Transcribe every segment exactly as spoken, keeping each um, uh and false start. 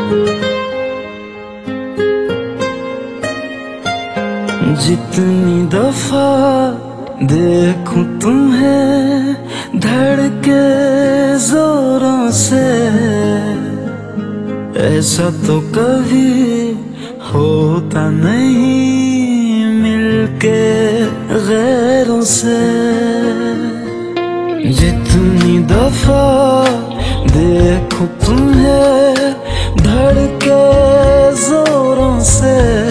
जितनी दफा देखूं तुम्हें धड़के जोरों से, ऐसा तो कभी होता नहीं मिलके गैरों से। जितनी दफा देखूं तुम्हें धड़के जोरों से,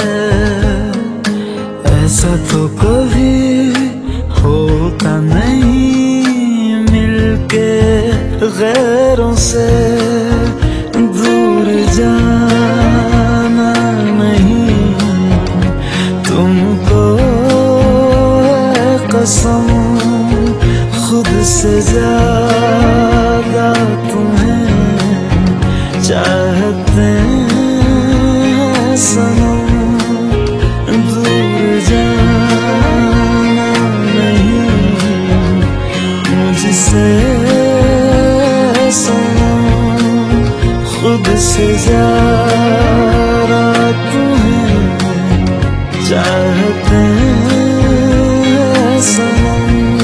ऐसा तो कभी होता नहीं मिलके गैरों से। दूर जाना नहीं तुमको है कसम, खुद से ज्यादा तुम्हें चाहते हैं सनम। दूर जाना नहीं मुझसे सनम, खुद से ज्यादा तुम्हें चाहते हैं सनम।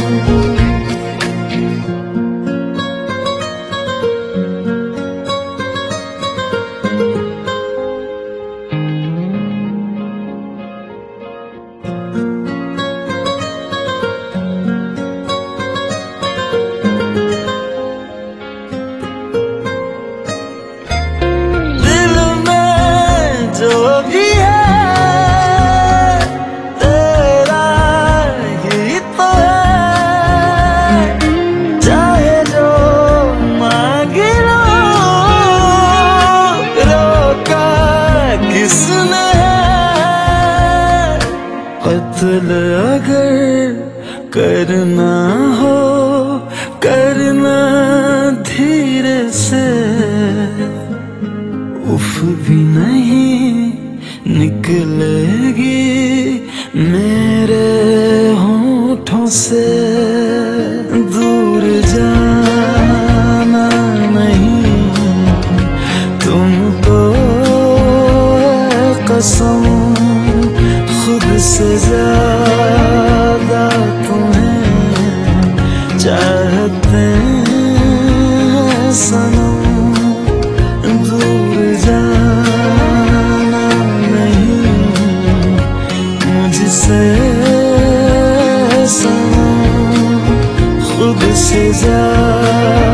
कत्ल अगर करना हो करना धीरे से, उफ भी नहीं निकलेगी मेरे होठों से। दूर जाना नहीं तुमको है कसम, खुद से ज्यादा तुम्हें चाहते हैं सनम। दूर जाना नहीं मुझसे सनम, खुद से ज्यादा